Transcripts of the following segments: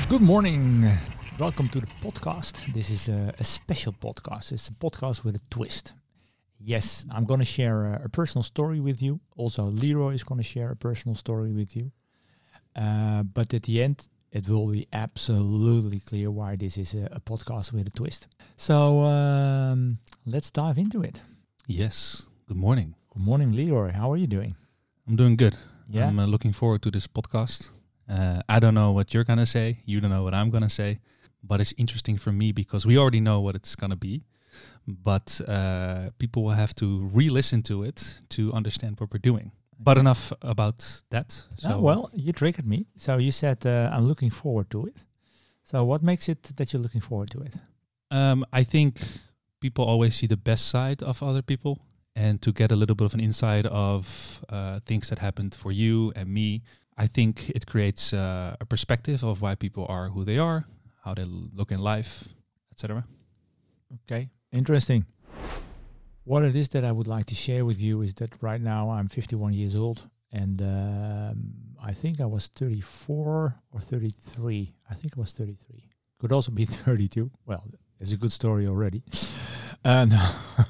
Good morning. Welcome to the podcast. This is a special podcast. It's a podcast with a twist. Yes, I'm going to share a personal story with you. Also, Leroy is going to share a personal story with you. But at the end, it will be absolutely clear why this is a podcast with a twist. So let's dive into it. Yes. Good morning. Good morning, Leroy. How are you doing? I'm doing good. Yeah. I'm looking forward to this podcast. I don't know what you're going to say. You don't know what I'm going to say. But it's interesting for me because we already know what it's going to be. But people will have to re-listen to it to understand what we're doing. But enough about that. So, well, you triggered me. So you said I'm looking forward to it. So what makes it that you're looking forward to it? I think people always see the best side of other people. And to get a little bit of an insight of things that happened for you and me, I think it creates a perspective of why people are who they are, how they look in life, etc. Okay, interesting. What it is that I would like to share with you is that right now I'm 51 years old, and I think I was 34 or 33. I think I was 33. Could also be 32. Well, it's a good story already. No.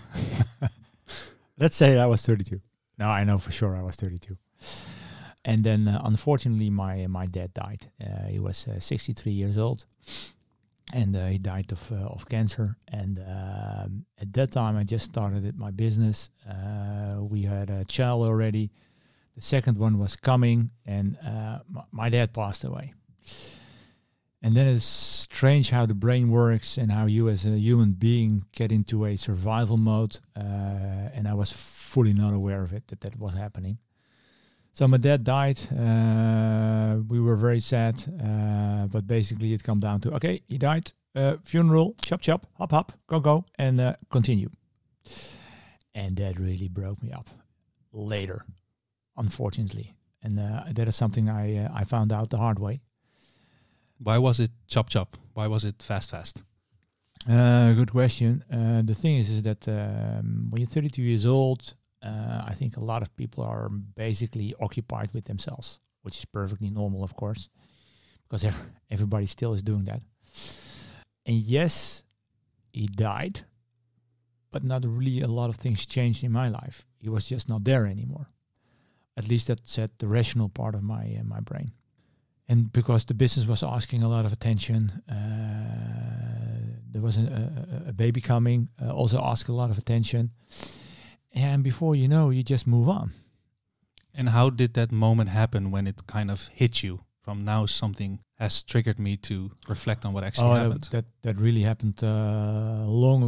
Let's say I was 32. No, I know for sure I was 32. And then, unfortunately, my dad died. He was 63 years old, and he died of cancer. And at that time, I just started my business. We had a child already. The second one was coming, and my dad passed away. And then it's strange how the brain works and how you as a human being get into a survival mode. And I was fully not aware of it, that was happening. So my dad died. We were very sad. But basically it come down to, okay, he died. Funeral, chop, chop, hop, hop, go, and continue. And that really broke me up later, unfortunately. And that is something I found out the hard way. Why was it chop chop? Why was it fast? Good question. The thing is that when you're 32 years old, I think a lot of people are basically occupied with themselves, which is perfectly normal, of course, because everybody still is doing that. And yes, he died, but not really a lot of things changed in my life. He was just not there anymore. At least that said the rational part of my brain. And because the business was asking a lot of attention, there was a baby coming, also asked a lot of attention. And before you know, you just move on. And how did that moment happen when it kind of hit you from now something has triggered me to reflect on what actually happened? That really happened long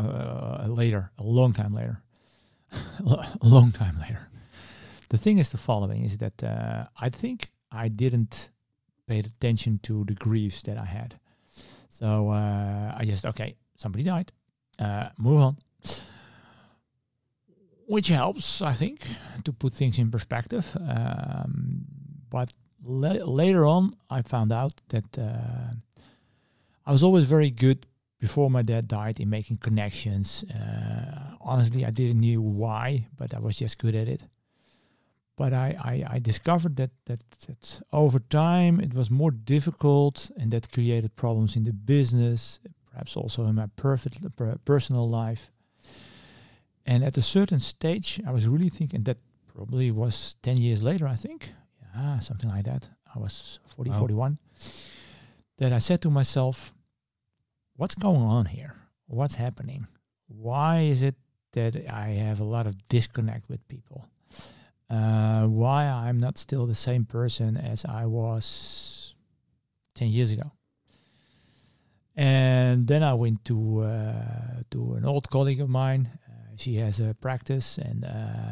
time later. A long time later. The thing is the following, is that I think I didn't paid attention to the griefs that I had. So I just, okay, somebody died, move on. Which helps, I think, to put things in perspective. But later on, I found out that I was always very good before my dad died in making connections. Honestly, I didn't know why, but I was just good at it. But I discovered that over time it was more difficult, and that created problems in the business, perhaps also in my personal life. And at a certain stage, I was really thinking, that probably was 10 years later, I think. Yeah, something like that. I was 41. That I said to myself, what's going on here? What's happening? Why is it that I have a lot of disconnect with people? Why I'm not still the same person as I was 10 years ago. And then I went to an old colleague of mine. She has a practice, and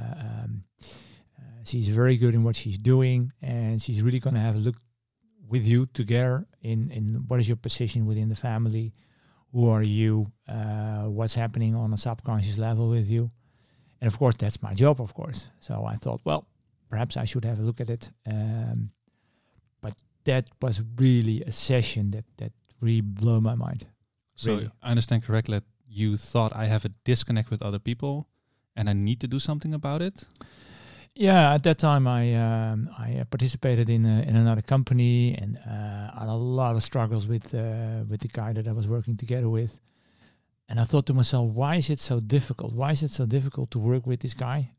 she's very good in what she's doing, and she's really going to have a look with you together in what is your position within the family, who are you, what's happening on a subconscious level with you. And of course, that's my job, of course. So I thought, well, perhaps I should have a look at it. But that was really a session that really blew my mind. So Really. I understand correctly that you thought I have a disconnect with other people and I need to do something about it? Yeah, at that time I participated in another company, and I had a lot of struggles with the guy that I was working together with. And I thought to myself, why is it so difficult? Why is it so difficult to work with this guy?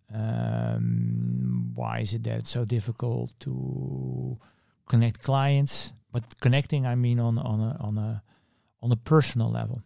Why is it that it's so difficult to connect clients? But connecting, I mean, on a personal level.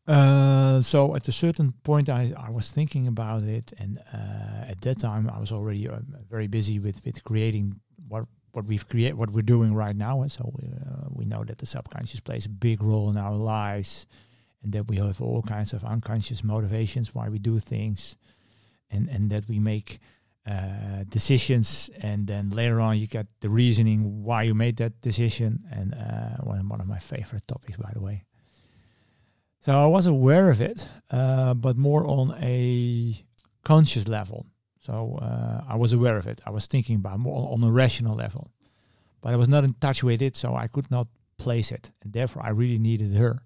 So at a certain point, I was thinking about it, and at that time, I was already very busy with creating what we're doing right now. And so we know that the subconscious plays a big role in our lives, and that we have all kinds of unconscious motivations why we do things, and that we make decisions, and then later on you get the reasoning why you made that decision. And one of my favorite topics, by the way. So I was aware of it, but more on a conscious level. So I was aware of it. I was thinking about more on a rational level, but I was not in touch with it, so I could not place it. And therefore, I really needed her,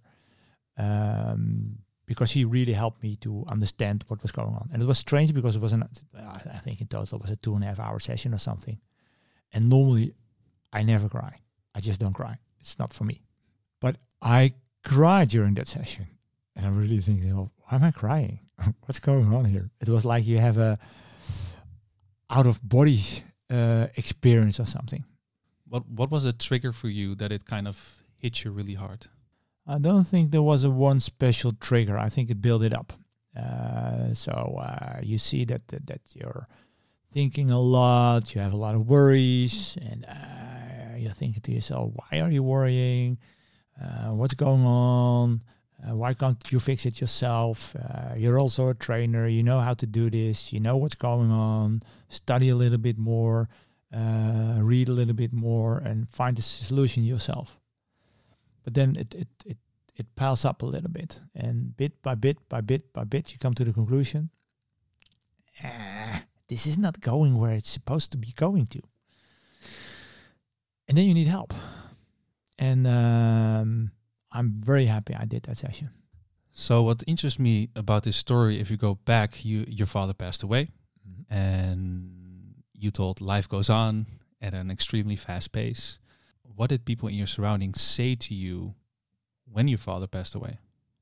because she really helped me to understand what was going on. And it was strange because it was I think in total it was a 2.5 hour session or something. And normally, I never cry. I just don't cry. It's not for me. But I cried during that session, and I'm really thinking, oh, why am I crying? What's going on here? It was like you have a out of body experience or something. What was a trigger for you that it kind of hit you really hard? I don't think there was a one special trigger. I think it built it up. So you see that you're thinking a lot, you have a lot of worries, and you're thinking to yourself, why are you worrying? What's going on? Why can't you fix it yourself? You're also a trainer. You know how to do this. You know what's going on. Study a little bit more, read a little bit more, and find the solution yourself. But then it piles up a little bit, and bit by bit, you come to the conclusion, this is not going where it's supposed to be going to. And then you need help. And I'm very happy I did that session. So what interests me about this story, if you go back, your father passed away, and you told life goes on at an extremely fast pace. What did people in your surroundings say to you when your father passed away?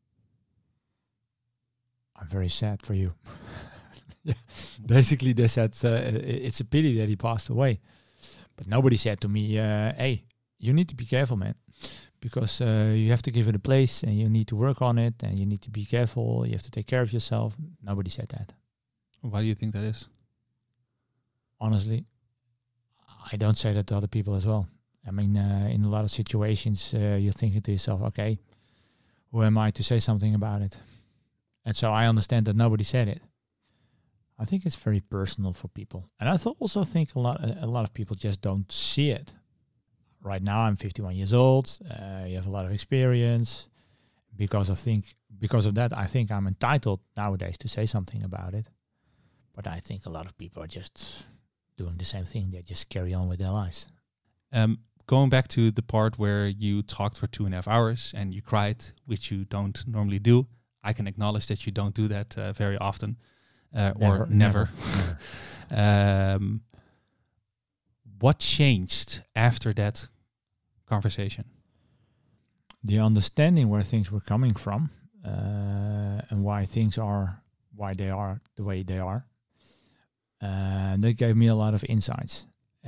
I'm very sad for you. Yeah. Basically, they said it's a pity that he passed away. But nobody said to me, hey, you need to be careful, man, because you have to give it a place, and you need to work on it, and you need to be careful. You have to take care of yourself. Nobody said that. Why do you think that is? Honestly, I don't say that to other people as well. I mean, in a lot of situations, you're thinking to yourself, okay, who am I to say something about it? And so I understand that nobody said it. I think it's very personal for people. And I also think a lot of people just don't see it. Right now, I'm 51 years old. You have a lot of experience. Because of that, I think I'm entitled nowadays to say something about it. But I think a lot of people are just doing the same thing. They just carry on with their lives. Going back to the part where you talked for 2.5 hours and you cried, which you don't normally do. I can acknowledge that you don't do that very often, or never. What changed after that conversation? The understanding where things were coming from, and why things are they are the way they are. That gave me a lot of insights.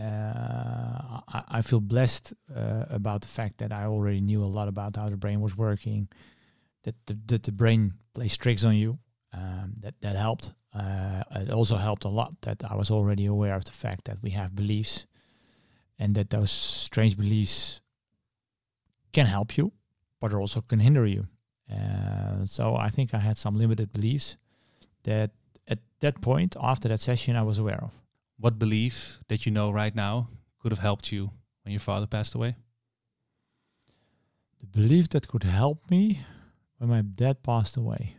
I feel blessed about the fact that I already knew a lot about how the brain was working, that the brain plays tricks on you. That helped. It also helped a lot that I was already aware of the fact that we have beliefs, and that those strange beliefs can help you, but also can hinder you. So I think I had some limited beliefs that at that point, after that session, I was aware of. What belief that you know right now could have helped you when your father passed away? The belief that could help me when my dad passed away.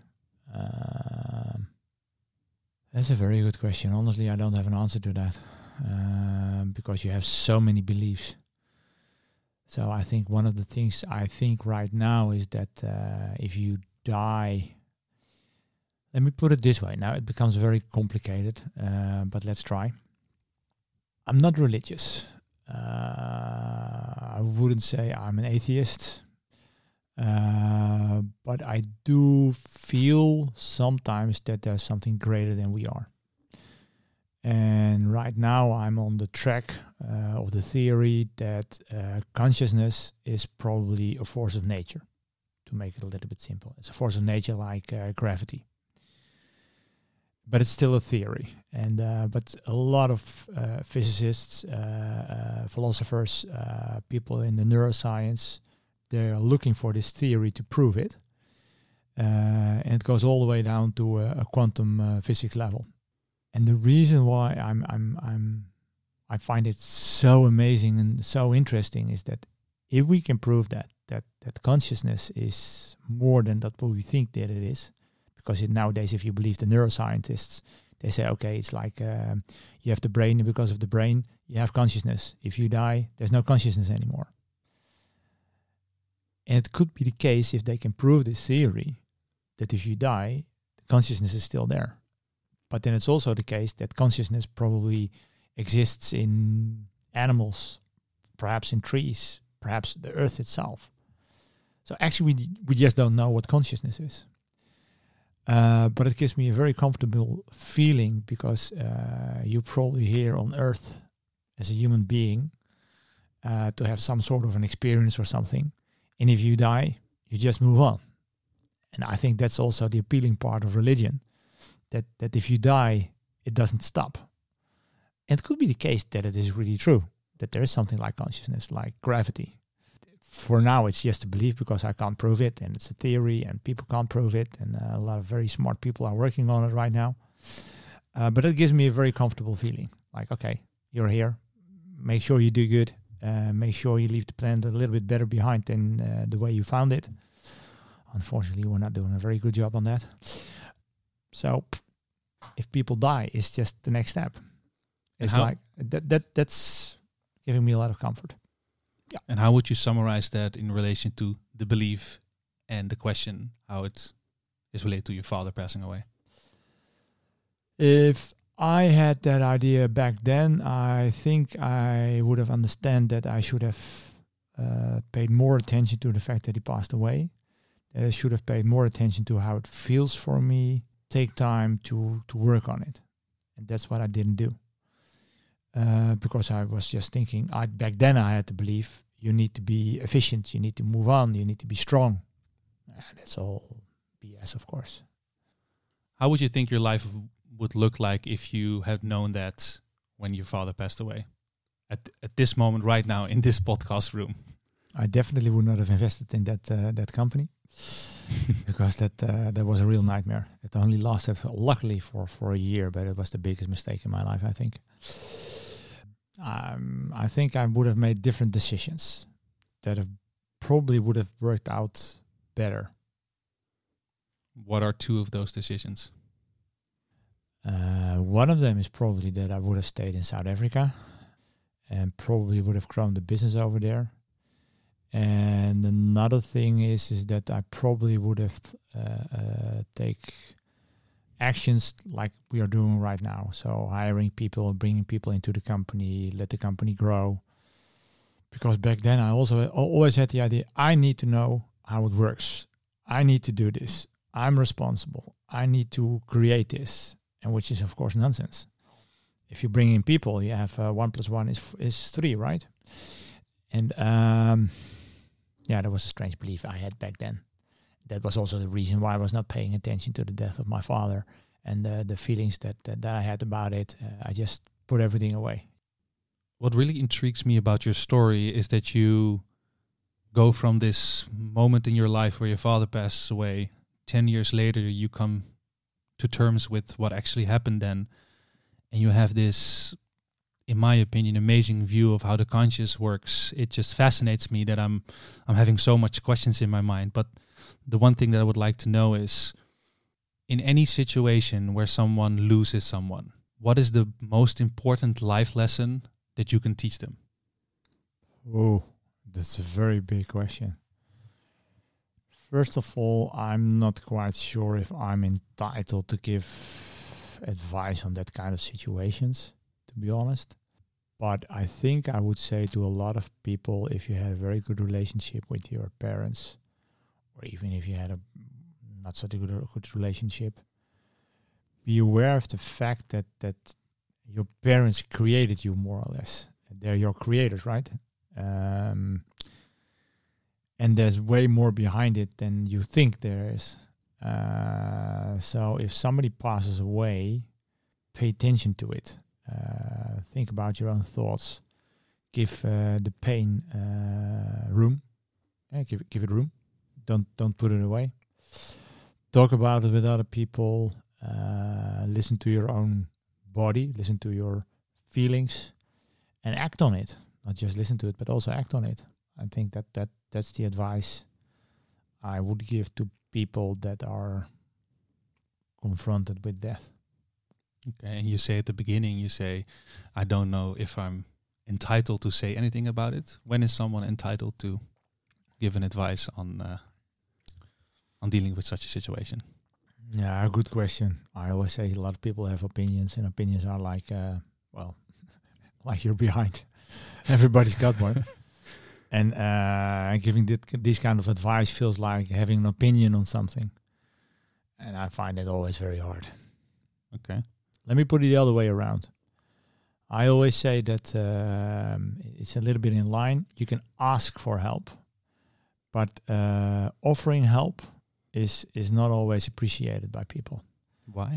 That's a very good question. Honestly, I don't have an answer to that, because you have so many beliefs. So I think one of the things I think right now is that if you die, let me put it this way. Now it becomes very complicated, but let's try. I'm not religious. I wouldn't say I'm an atheist. But I do feel sometimes that there's something greater than we are. And right now I'm on the track of the theory that consciousness is probably a force of nature, to make it a little bit simple. It's a force of nature like gravity. But it's still a theory. And but a lot of physicists, philosophers, people in the neuroscience, they're looking for this theory to prove it. And it goes all the way down to a quantum physics level. And the reason why I find it so amazing and so interesting is that if we can prove that consciousness is more than that what we think that it is, because nowadays, if you believe the neuroscientists, they say, okay, it's like you have the brain, and because of the brain, you have consciousness. If you die, there's no consciousness anymore. And it could be the case if they can prove this theory, that if you die, the consciousness is still there. But then it's also the case that consciousness probably exists in animals, perhaps in trees, perhaps the earth itself. So actually we just don't know what consciousness is. But it gives me a very comfortable feeling because you're probably here on earth as a human being to have some sort of an experience or something. And if you die, you just move on. And I think that's also the appealing part of religion. That if you die, it doesn't stop. And it could be the case that it is really true, that there is something like consciousness, like gravity. For now, it's just a belief because I can't prove it, and it's a theory, and people can't prove it, and a lot of very smart people are working on it right now. But it gives me a very comfortable feeling, like, okay, you're here, make sure you do good, make sure you leave the planet a little bit better behind than the way you found it. Unfortunately, we're not doing a very good job on that. So if people die, it's just the next step. It's like that's giving me a lot of comfort. Yeah. And how would you summarize that in relation to the belief and the question, how it is related to your father passing away? If I had that idea back then, I think I would have understood that I should have paid more attention to the fact that he passed away. I should have paid more attention to how it feels for me, take time to work on it. And that's what I didn't do. Because I was just thinking, back then I had to believe you need to be efficient, you need to move on, you need to be strong. That's all BS, of course. How would you think your life would look like if you had known that when your father passed away? At this moment, right now, in this podcast room? I definitely would not have invested in that company. Because that was a real nightmare. It only lasted, luckily, for a year, but it was the biggest mistake in my life, I think. I think I would have made different decisions that probably would have worked out better. What are two of those decisions? One of them is probably that I would have stayed in South Africa and probably would have grown the business over there. And another thing is that I probably would have take actions like we are doing right now. So hiring people, bringing people into the company, let the company grow. Because back then I also always had the idea, I need to know how it works. I need to do this. I'm responsible. I need to create this. And which is, of course, nonsense. If you bring in people, you have 1 + 1 is 3, right? And that was a strange belief I had back then. That was also the reason why I was not paying attention to the death of my father and the feelings that I had about it. I just put everything away. What really intrigues me about your story is that you go from this moment in your life where your father passes away. 10 years later, you come to terms with what actually happened then. And you have this, in my opinion, amazing view of how the conscious works. It just fascinates me that I'm having so much questions in my mind. But the one thing that I would like to know is, in any situation where someone loses someone, what is the most important life lesson that you can teach them? Oh, that's a very big question. First of all, I'm not quite sure if I'm entitled to give advice on that kind of situations, to be honest. But I think I would say to a lot of people, if you had a very good relationship with your parents, or even if you had a not such a good relationship, be aware of the fact that your parents created you more or less. They're your creators, right? And there's way more behind it than you think there is. So if somebody passes away, pay attention to it. Think about your own thoughts. Give the pain room. Give it room. Don't put it away. Talk about it with other people. Listen to your own body. Listen to your feelings, and act on it. Not just listen to it, but also act on it. I think that's the advice I would give to people that are confronted with death. Okay, and you say at the beginning, you say, I don't know if I'm entitled to say anything about it. When is someone entitled to give an advice on dealing with such a situation? Yeah, a good question. I always say a lot of people have opinions, and opinions are like, like you're behind. Everybody's got one. And giving this kind of advice feels like having an opinion on something. And I find it always very hard. Okay. Let me put it the other way around. I always say that it's a little bit in line. You can ask for help, but offering help is not always appreciated by people. Why?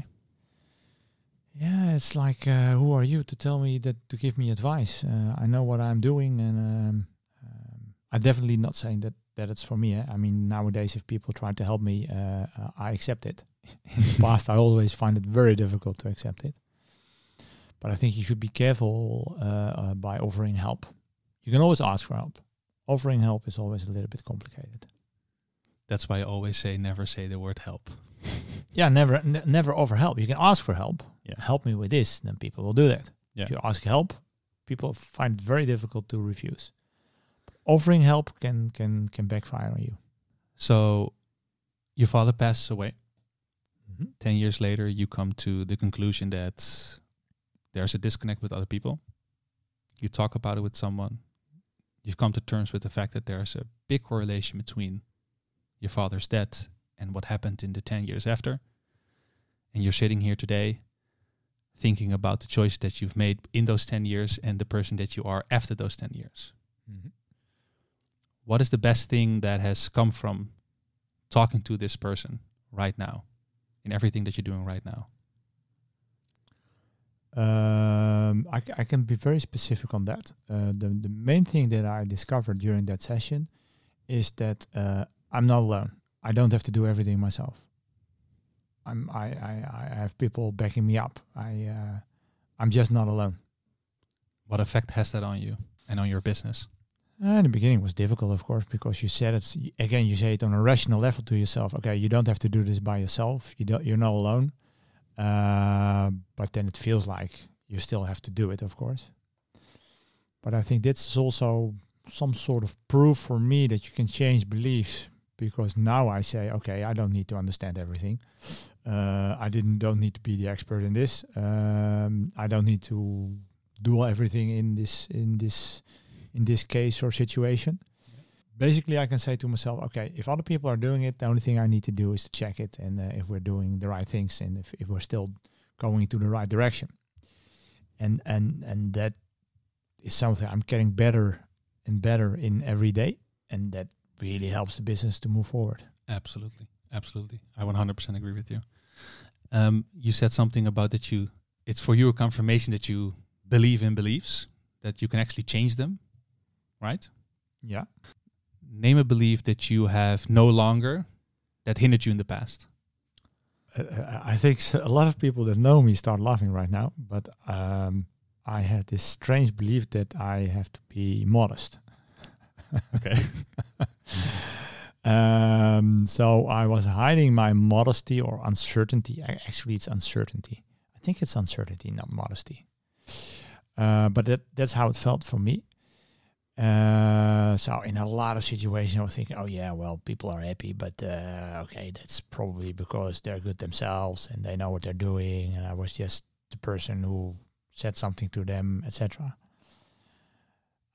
Yeah, it's like, who are you to tell me that, to give me advice? I know what I'm doing, and I'm definitely not saying that it's for me. I mean, nowadays, if people try to help me, I accept it. In the past, I always find it very difficult to accept it. But I think you should be careful by offering help. You can always ask for help. Offering help is always a little bit complicated. That's why I always say never say the word help. Yeah, never offer help. You can ask for help. Yeah. Help me with this, then people will do that. Yeah. If you ask help, people find it very difficult to refuse. Offering help can backfire on you. So your father passes away. Mm-hmm. 10 years later, you come to the conclusion that there's a disconnect with other people. You talk about it with someone. You've come to terms with the fact that there's a big correlation between your father's death and what happened in the 10 years after. And you're sitting here today thinking about the choice that you've made in those 10 years and the person that you are after those 10 years. Mm-hmm. What is the best thing that has come from talking to this person right now in everything that you're doing right now? I can be very specific on that. The main thing that I discovered during that session is that I'm not alone. I don't have to do everything myself. I have people backing me up. I'm just not alone. What effect has that on you and on your business? In the beginning it was difficult, of course, because you said it again. You say it on a rational level to yourself. Okay, you don't have to do this by yourself. You're not alone. But then it feels like you still have to do it, of course. But I think this is also some sort of proof for me that you can change beliefs, because now I say, okay, I don't need to understand everything. I don't need to be the expert in this. I don't need to do everything in this case or situation. Yeah. Basically, I can say to myself, okay, if other people are doing it, the only thing I need to do is to check it, and if we're doing the right things, and if we're still going into the right direction. And that is something I'm getting better and better in every day, and that really helps the business to move forward. Absolutely. I 100% agree with you. You said something about that it's for you a confirmation that you believe in beliefs, that you can actually change them, right? Yeah. Name a belief that you have no longer that hindered you in the past. I think a lot of people that know me start laughing right now, but I had this strange belief that I have to be modest. Okay. So I was hiding my modesty or uncertainty. Actually, it's uncertainty. I think it's uncertainty, not modesty. But that's how it felt for me. So in a lot of situations, I was thinking, oh yeah, well, people are happy, but okay, that's probably because they're good themselves and they know what they're doing, and I was just the person who said something to them, etc.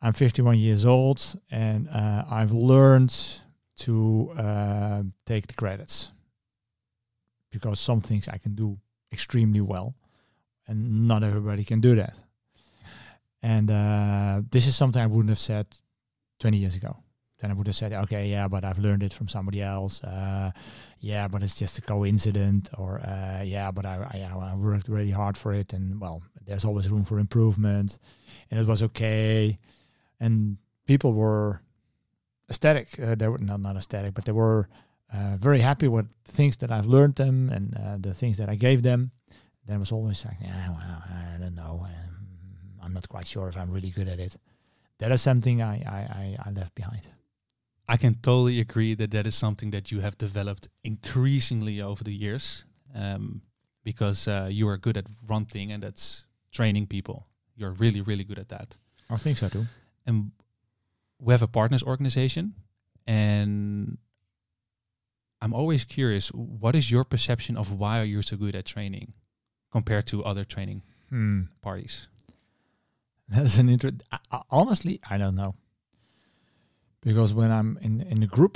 I'm 51 years old, and I've learned to take the credits, because some things I can do extremely well, and not everybody can do that. And this is something I wouldn't have said 20 years ago. Then I would have said, okay, yeah, but I've learned it from somebody else. Yeah, but it's just a coincidence. Or yeah, but I worked really hard for it. And well, there's always room for improvement. And it was okay. And people were ecstatic. They were not ecstatic, but they were very happy with the things that I've learned them and the things that I gave them. Then it was always like, yeah, well, I don't know. I'm not quite sure if I'm really good at it. That is something I left behind. I can totally agree that is something that you have developed increasingly over the years, because you are good at one thing, and that's training people. You're really, really good at that. I think so too. And we have a partners organization, and I'm always curious, what is your perception of why are you so good at training compared to other training parties? That's an honestly, I don't know. Because when I'm in a group,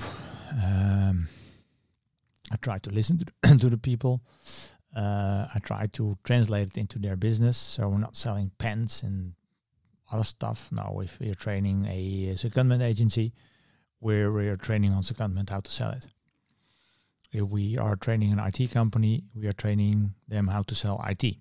I try to listen to the people. I try to translate it into their business. So we're not selling pens and other stuff. No, if we're training a secondment agency, we're training on secondment how to sell it. If we are training an IT company, we are training them how to sell IT.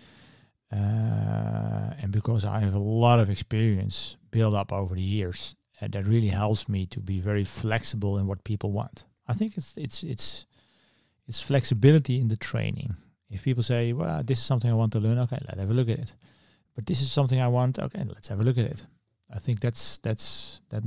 And because I have a lot of experience built up over the years, that really helps me to be very flexible in what people want. I think it's flexibility in the training. If people say, well, this is something I want to learn, okay, let's have a look at it. But this is something I want, okay, let's have a look at it. I think that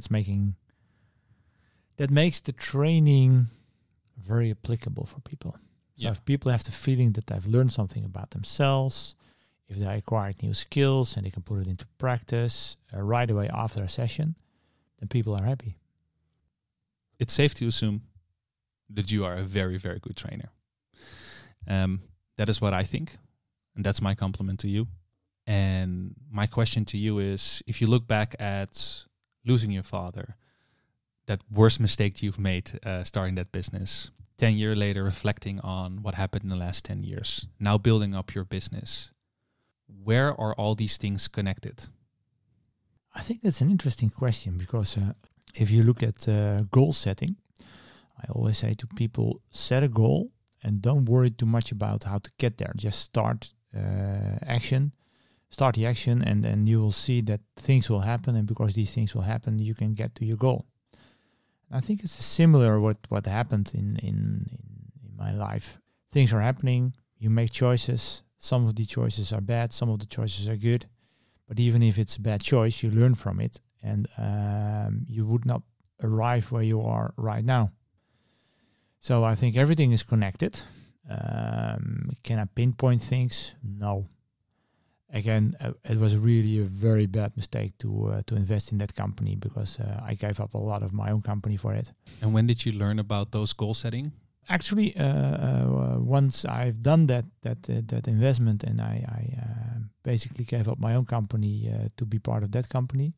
makes the training very applicable for people. So if people have the feeling that they've learned something about themselves, if they acquired new skills and they can put it into practice right away after a session, then people are happy. It's safe to assume that you are a very, very good trainer. That is what I think, and that's my compliment to you. And my question to you is, if you look back at losing your father, that worst mistake you've made starting that business, 10 years later reflecting on what happened in the last 10 years, now building up your business, where are all these things connected? I think that's an interesting question, because if you look at goal setting, I always say to people, set a goal and don't worry too much about how to get there. Just start the action, and then you will see that things will happen, and because these things will happen, you can get to your goal. I think it's similar what happened in my life. Things are happening, you make choices. Some of the choices are bad, some of the choices are good. But even if it's a bad choice, you learn from it, and you would not arrive where you are right now. So I think everything is connected. Can I pinpoint things? No. Again, it was really a very bad mistake to invest in that company, because I gave up a lot of my own company for it. And when did you learn about those goal setting? Actually, once I've done that investment, and I basically gave up my own company to be part of that company.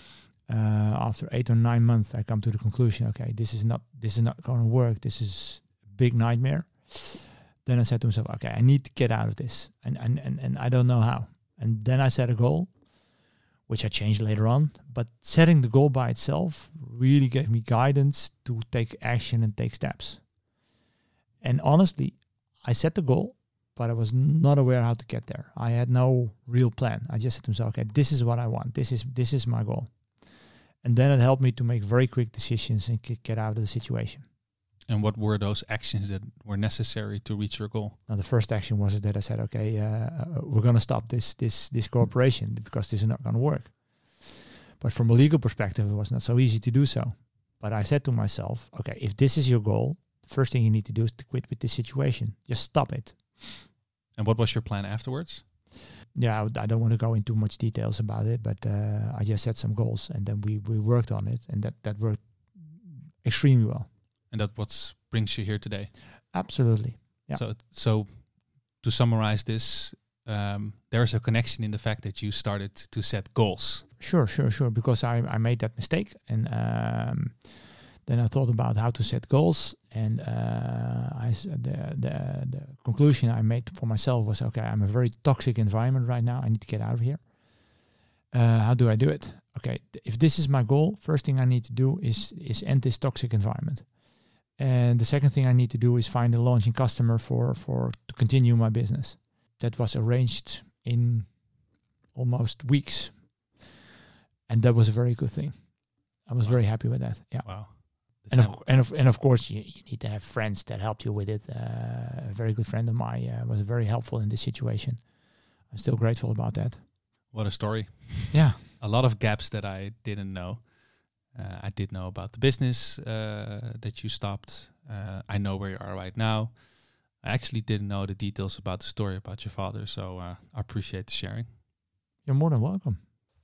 After 8 or 9 months, I come to the conclusion: okay, this is not going to work. This is a big nightmare. Then I said to myself, okay, I need to get out of this, and I don't know how. And then I set a goal, which I changed later on. But setting the goal by itself really gave me guidance to take action and take steps. And honestly, I set the goal, but I was not aware how to get there. I had no real plan. I just said to myself, okay, this is what I want. This is my goal. And then it helped me to make very quick decisions and get out of the situation. And what were those actions that were necessary to reach your goal? Now, the first action was that I said, okay, we're going to stop this cooperation, because this is not going to work. But from a legal perspective, it was not so easy to do so. But I said to myself, okay, if this is your goal, the first thing you need to do is to quit with this situation. Just stop it. And what was your plan afterwards? Yeah, I don't want to go into much details about it, but I just set some goals, and then we worked on it, and that worked extremely well. And that's what brings you here today. Absolutely. Yeah. So to summarize this, there's a connection in the fact that you started to set goals. Sure. Because I made that mistake, and then I thought about how to set goals, and the conclusion I made for myself was, okay, I'm a very toxic environment right now. I need to get out of here. How do I do it? Okay, if this is my goal, first thing I need to do is end this toxic environment. And the second thing I need to do is find a launching customer to continue my business. That was arranged in almost weeks. And that was a very good thing. I was very happy with that. Yeah. Wow. And of course, you need to have friends that helped you with it. A very good friend of mine was very helpful in this situation. I'm still grateful about that. What a story. Yeah. A lot of gaps that I didn't know. I did know about the business that you stopped. I know where you are right now. I actually didn't know the details about the story about your father, so I appreciate the sharing. You're more than welcome.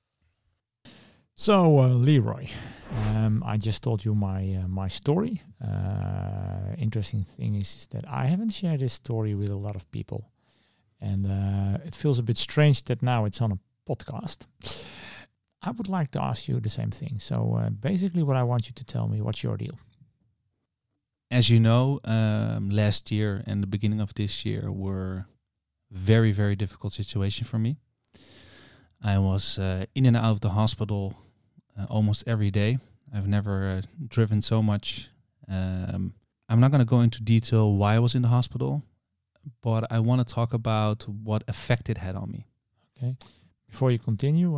So, Leroy, I just told you my story. Interesting thing is that I haven't shared this story with a lot of people. And it feels a bit strange that now it's on a podcast. I would like to ask you the same thing. So basically what I want you to tell me, what's your deal? As you know, last year and the beginning of this year were very, very difficult situation for me. I was in and out of the hospital almost every day. I've never driven so much. I'm not going to go into detail why I was in the hospital, but I want to talk about what effect it had on me. Okay. Before you continue,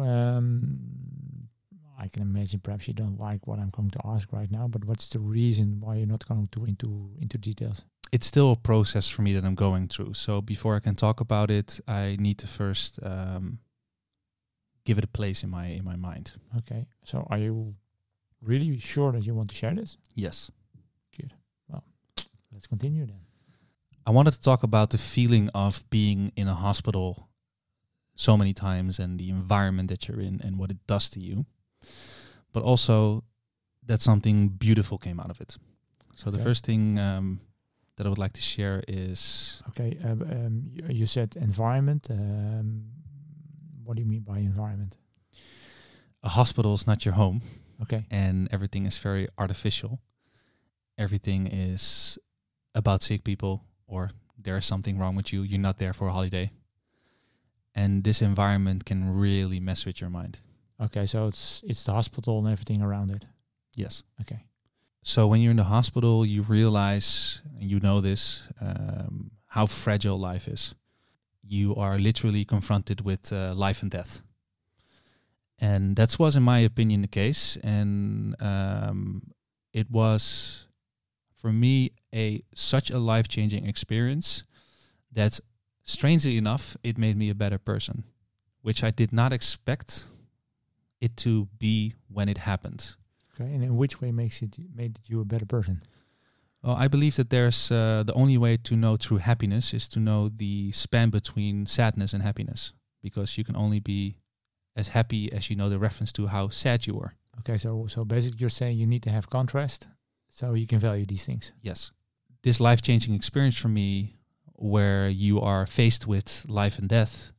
I can imagine perhaps you don't like what I'm going to ask right now, but what's the reason why you're not going to into details? It's still a process for me that I'm going through. So before I can talk about it, I need to first give it a place in my mind. Okay. So are you really sure that you want to share this? Yes. Good. Well, let's continue then. I wanted to talk about the feeling of being in a hospital so many times and the environment that you're in and what it does to you. But also that something beautiful came out of it. So the first thing that I would like to share is... Okay, you said environment. What do you mean by environment? A hospital is not your home. Okay. And everything is very artificial. Everything is about sick people or there is something wrong with you. You're not there for a holiday. And this environment can really mess with your mind. Okay, so it's the hospital and everything around it. Yes. Okay. So when you're in the hospital, you realize, you know this, how fragile life is. You are literally confronted with life and death. And that was, in my opinion, the case. And it was, for me, such a life-changing experience that, strangely enough, it made me a better person, which I did not expect it to be when it happened. Okay, and in which way made you a better person? Well, I believe that there's the only way to know true happiness is to know the span between sadness and happiness, because you can only be as happy as you know the reference to how sad you were. Okay, so basically you're saying you need to have contrast so you can value these things. Yes. This life-changing experience for me, where you are faced with life and death,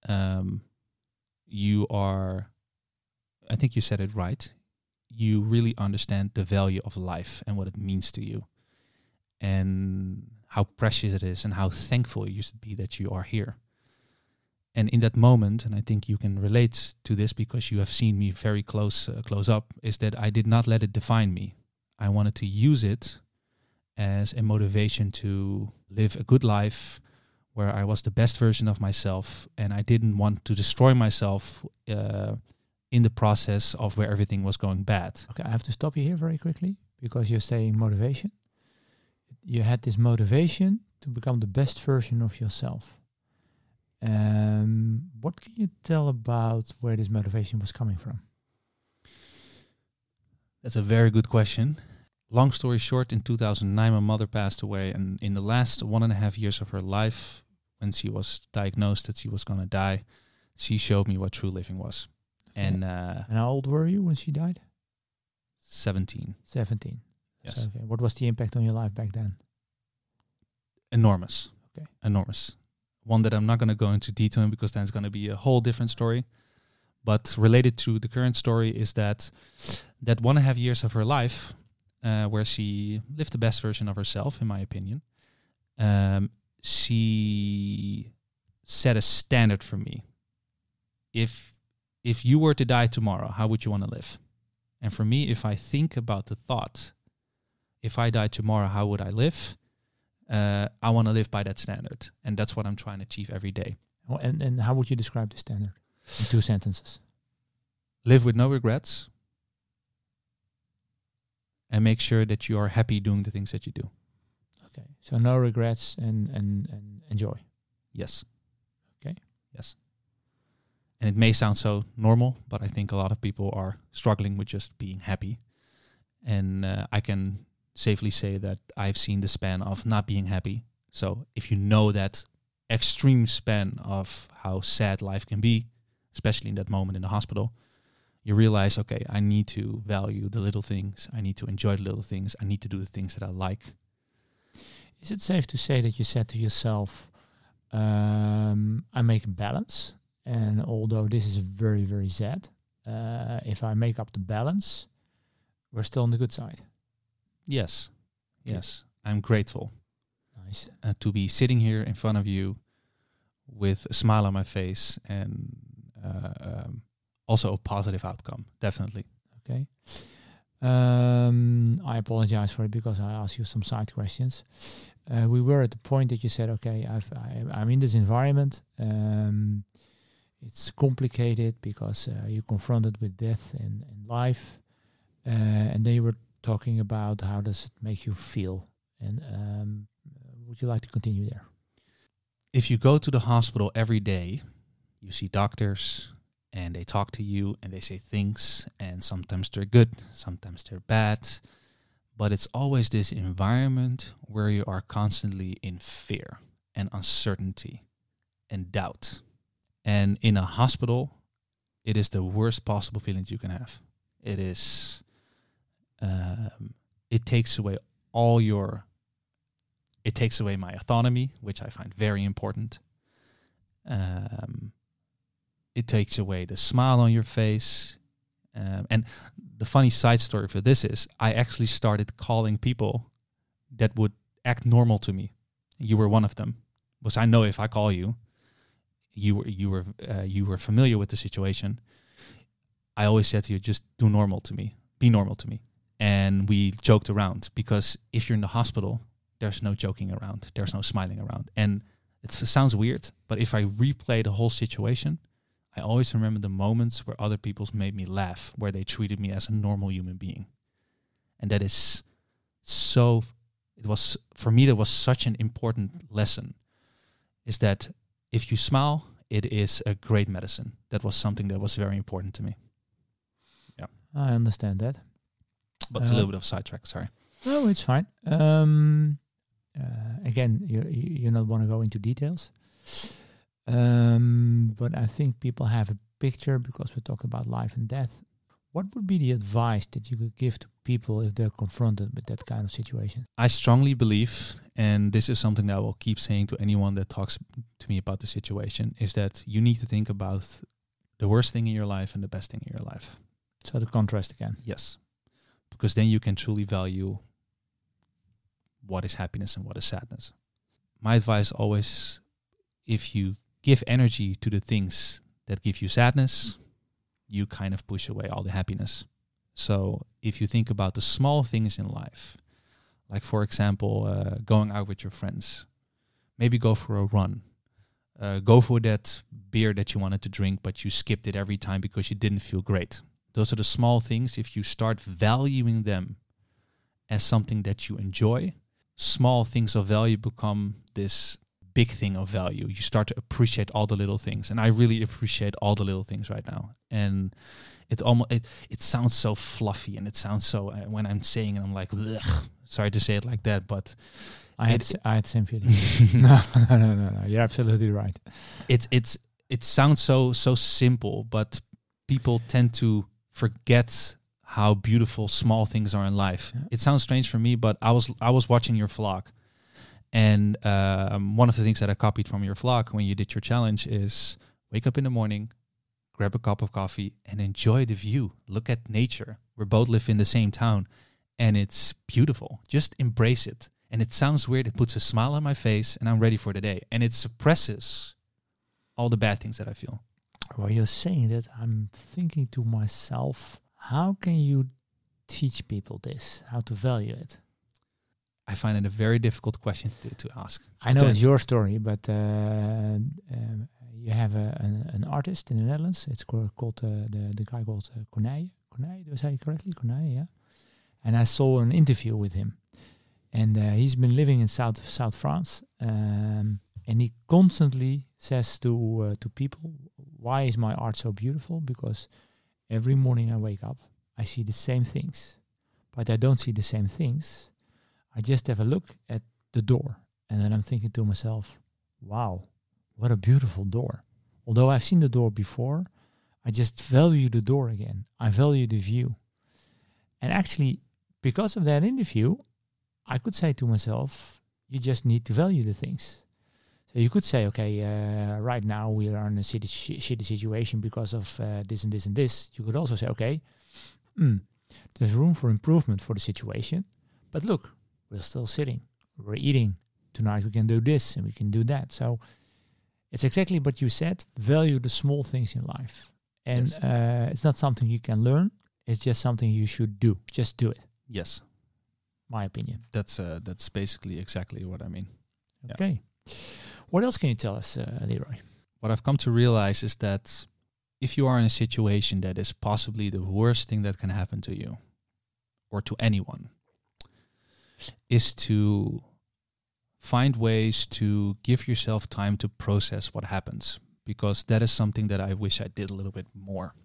you are, I think you said it right, you really understand the value of life and what it means to you and how precious it is and how thankful you should be that you are here. And in that moment, and I think you can relate to this because you have seen me very close up, is that I did not let it define me. I wanted to use it as a motivation to live a good life where I was the best version of myself, and I didn't want to destroy myself in the process of where everything was going bad. Okay, I have to stop you here very quickly because you're saying motivation. You had this motivation to become the best version of yourself. What can you tell about where this motivation was coming from? That's a very good question. Long story short, in 2009, my mother passed away, and in the last 1.5 years of her life, when she was diagnosed that she was going to die, she showed me what true living was. Okay. And how old were you when she died? 17. 17. Yes. So, okay. What was the impact on your life back then? Enormous. Okay. Enormous. one that I'm not going to go into detail in because then it's going to be a whole different story. But related to the current story is that 1.5 years of her life, where she lived the best version of herself, in my opinion, she set a standard for me. If you were to die tomorrow, how would you want to live? And for me, if I think about the thought, if I die tomorrow, how would I live? I want to live by that standard. And that's what I'm trying to achieve every day. Oh, and how would you describe the standard in 2 sentences? Live with no regrets. And make sure that you are happy doing the things that you do. Okay. So no regrets and enjoy. Yes. Okay. Yes. And it may sound so normal, but I think a lot of people are struggling with just being happy. And I can safely say that I've seen the span of not being happy. So if you know that extreme span of how sad life can be, especially in that moment in the hospital, you realize, okay, I need to value the little things. I need to enjoy the little things. I need to do the things that I like. Is it safe to say that you said to yourself, I make a balance, and although this is very, very sad, if I make up the balance, we're still on the good side? Yes. Yes. I'm grateful. Nice. To be sitting here in front of you with a smile on my face and also a positive outcome, definitely. Okay. I apologize for it because I asked you some side questions. We were at the point that you said, okay, I'm in this environment. It's complicated because you're confronted with death in life. And then you were talking about how does it make you feel. And would you like to continue there? If you go to the hospital every day, you see doctors and they talk to you and they say things, and sometimes they're good, sometimes they're bad. But it's always this environment where you are constantly in fear and uncertainty and doubt. And in a hospital, it is the worst possible feelings you can have. It is, it takes away it takes away my autonomy, which I find very important. It takes away the smile on your face. And the funny side story for this is I actually started calling people that would act normal to me. You were one of them. Because I know if I call you, you were familiar with the situation. I always said to you, just do normal to me. Be normal to me. And we joked around because if you're in the hospital, there's no joking around. There's no smiling around. And it sounds weird, but if I replay the whole situation, I always remember the moments where other people made me laugh, where they treated me as a normal human being. And that is so, for me, that was such an important lesson, is that if you smile, it is a great medicine. That was something that was very important to me. Yeah. I understand that. But a little bit of sidetrack, sorry. No, it's fine. Again, you not want to go into details. But I think people have a picture because we talked about life and death. What would be the advice that you could give to people if they're confronted with that kind of situation? I strongly believe, and this is something that I will keep saying to anyone that talks to me about the situation, is that you need to think about the worst thing in your life and the best thing in your life. So the contrast again. Yes. Because then you can truly value what is happiness and what is sadness. My advice always, if you give energy to the things that give you sadness, you kind of push away all the happiness. So if you think about the small things in life, like for example, going out with your friends, maybe go for a run, go for that beer that you wanted to drink, but you skipped it every time because you didn't feel great. Those are the small things. If you start valuing them as something that you enjoy, small things of value become this big thing of value. You start to appreciate all the little things, and I really appreciate all the little things right now. And it sounds so fluffy, and it sounds so when I'm saying it, I'm like, ugh, sorry to say it like that, but I had the same feeling. No. You're absolutely right. It sounds so simple, but people tend to forget how beautiful small things are in life. Yeah. It sounds strange for me, but I was watching your vlog, And one of the things that I copied from your vlog when you did your challenge is wake up in the morning, grab a cup of coffee, and enjoy the view. Look at nature. We both live in the same town, and it's beautiful. Just embrace it. And it sounds weird. It puts a smile on my face, and I'm ready for the day. And it suppresses all the bad things that I feel. While you're saying that, I'm thinking to myself, how can you teach people this, how to value it? I find it a very difficult question to ask. I know it's your story, but you have an artist in the Netherlands. It's called the guy called Corneille. Corneille, do I say it correctly? Corneille, yeah. And I saw an interview with him, and he's been living in South France, and he constantly says to people, "Why is my art so beautiful? Because every morning I wake up, I see the same things, but I don't see the same things. I just have a look at the door, and then I'm thinking to myself, wow, what a beautiful door. Although I've seen the door before, I just value the door again. I value the view." And actually, because of that interview, I could say to myself, you just need to value the things. So you could say, okay, right now we are in a shitty situation because of this and this and this. You could also say, okay, there's room for improvement for the situation. But look, we're still sitting, we're eating. Tonight we can do this and we can do that. So it's exactly what you said. Value the small things in life. And Yes. It's not something you can learn. It's just something you should do. Just do it. Yes, My opinion. that's basically exactly what I mean. Okay. What else can you tell us, Leroy? What I've come to realize is that if you are in a situation that is possibly the worst thing that can happen to you or to anyone, is to find ways to give yourself time to process what happens, because that is something that I wish I did a little bit more.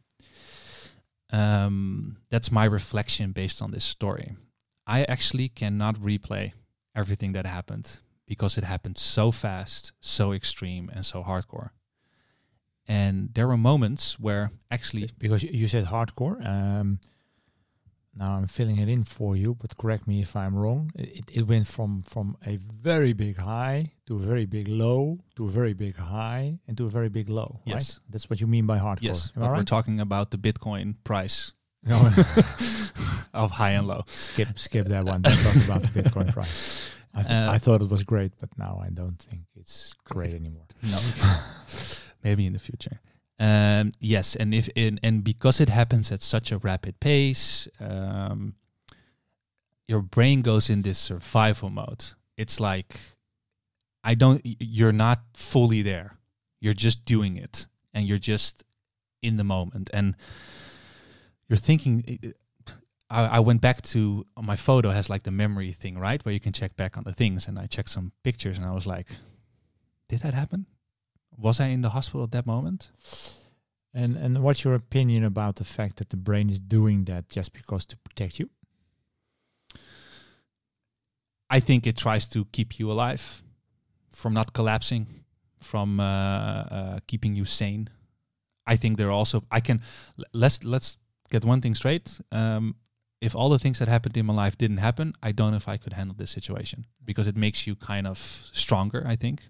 That's my reflection based on this story. I actually cannot replay everything that happened because it happened so fast, so extreme, and so hardcore. And there were moments where actually... Because you said hardcore. Now I'm filling it in for you, but correct me if I'm wrong. It went from a very big high to a very big low to a very big high and to a very big low, Yes. right? That's what you mean by hardcore. Yes, Am I but we're right? talking about the Bitcoin price No, of high and low. skip that one. Don't talk about the Bitcoin price. I thought it was great, but now I don't think it's great anymore. No, maybe in the future. Yes, and because it happens at such a rapid pace, your brain goes in this survival mode. It's like you're not fully there. You're just doing it, and you're just in the moment, and you're thinking. I went back to my photo has like the memory thing, right, where you can check back on the things, and I checked some pictures, and I was like, did that happen? Was I in the hospital at that moment? And what's your opinion about the fact that the brain is doing that just because to protect you? I think it tries to keep you alive, from not collapsing, from keeping you sane. I think there also let's get one thing straight. If all the things that happened in my life didn't happen, I don't know if I could handle this situation, because it makes you kind of stronger, I think.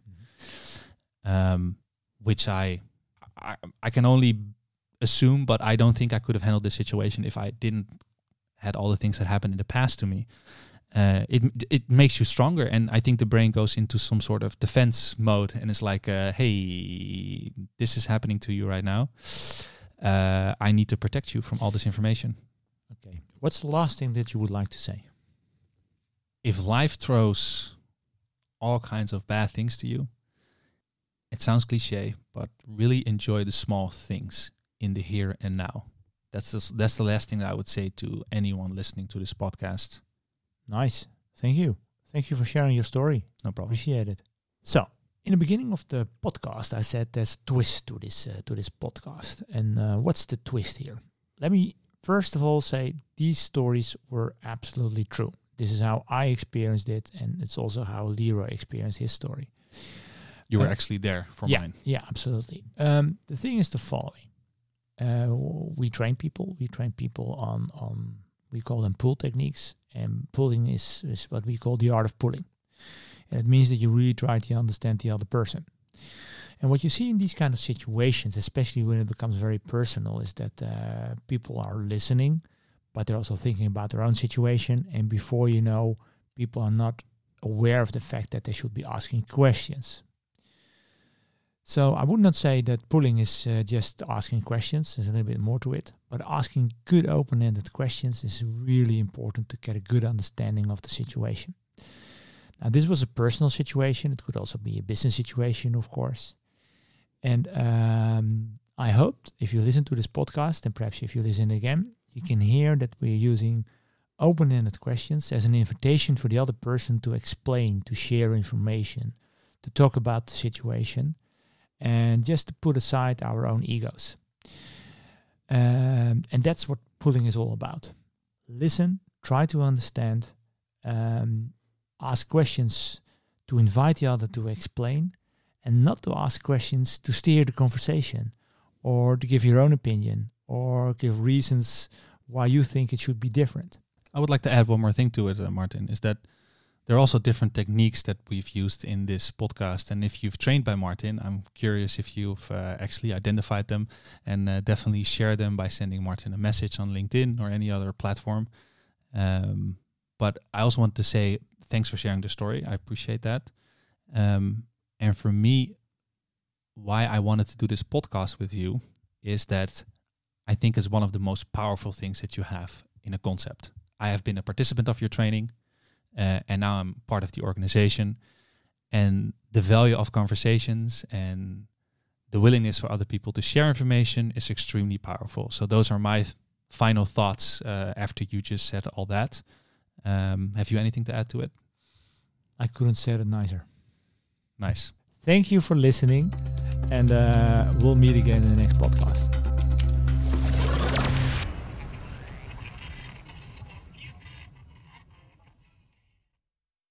Which I can only assume, but I don't think I could have handled this situation if I didn't had all the things that happened in the past to me. It makes you stronger, and I think the brain goes into some sort of defense mode, and it's like, hey, this is happening to you right now. I need to protect you from all this information. Okay. What's the last thing that you would like to say? If life throws all kinds of bad things to you, it sounds cliche, but really enjoy the small things in the here and now. That's the last thing that I would say to anyone listening to this podcast. Nice. Thank you. Thank you for sharing your story. No problem. Appreciate it. So, in the beginning of the podcast, I said there's twist to this podcast. And what's the twist here? Let me first of all say these stories were absolutely true. This is how I experienced it, and it's also how Leroy experienced his story. You were actually there for mine. Yeah, absolutely. The thing is the following. We train people. We train people on we call them pull techniques. And pulling is what we call the art of pulling. And it means that you really try to understand the other person. And what you see in these kind of situations, especially when it becomes very personal, is that people are listening, but they're also thinking about their own situation. And before you know, people are not aware of the fact that they should be asking questions. So I would not say that pulling is just asking questions. There's a little bit more to it. But asking good open-ended questions is really important to get a good understanding of the situation. Now, this was a personal situation. It could also be a business situation, of course. And I hoped if you listen to this podcast, and perhaps if you listen again, you can hear that we're using open-ended questions as an invitation for the other person to explain, to share information, to talk about the situation, and just to put aside our own egos. And that's what pulling is all about. Listen, try to understand, ask questions to invite the other to explain, and not to ask questions to steer the conversation or to give your own opinion or give reasons why you think it should be different. I would like to add one more thing to it, Martin, is that there are also different techniques that we've used in this podcast. And if you've trained by Martin, I'm curious if you've actually identified them, and definitely share them by sending Martin a message on LinkedIn or any other platform. But I also want to say thanks for sharing the story. I appreciate that. And for me, why I wanted to do this podcast with you is that I think it's one of the most powerful things that you have in a concept. I have been a participant of your training, and now I'm part of the organization. And the value of conversations and the willingness for other people to share information is extremely powerful. So those are my final thoughts after you just said all that. Have you anything to add to it? I couldn't say it nicer. Nice. Thank you for listening, and we'll meet again in the next podcast.